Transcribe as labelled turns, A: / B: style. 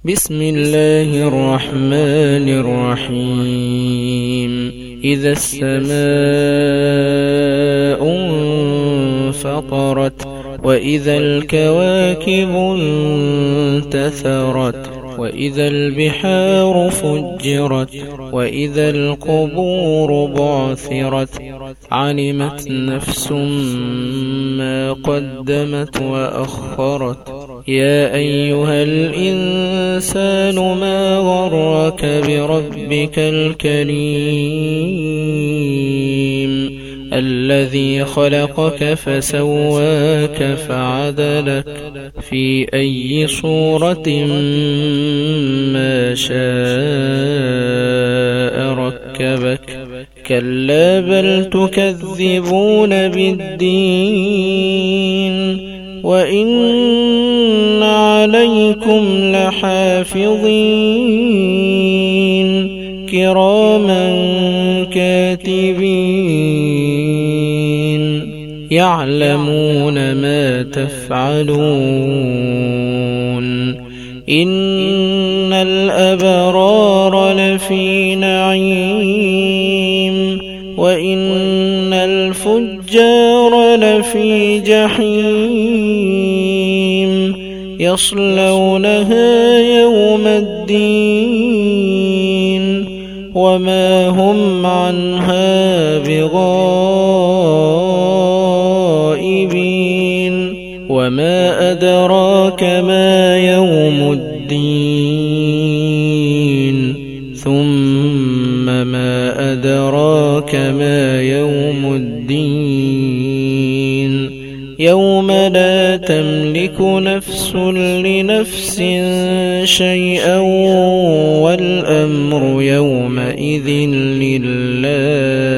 A: بسم الله الرحمن الرحيم. إذا السماء انفطرت وإذا الكواكب انتثرت وإذا البحار فجرت وإذا القبور بعثرت علمت نفس ما قدمت وأخرت. يا أيها الإنسان ما غرك بربك الكريم الذي خلقك فسواك فعدلك في أي صورة ما شاء ركبك. كلا بل تكذبون بالدين وإن عليكم لحافظين كراما كاتبين يعلمون ما تفعلون. إن الأبرار لفي نعيم وإن الفجار لفي جحيم يصلونها يوم الدين وما هم عنها بغائبين. وما أدراك ما يوم الدين ثم ما أدراك ما يوم الدين يوم لا تملك نفس لنفس شيئا والأمر يومئذ لله.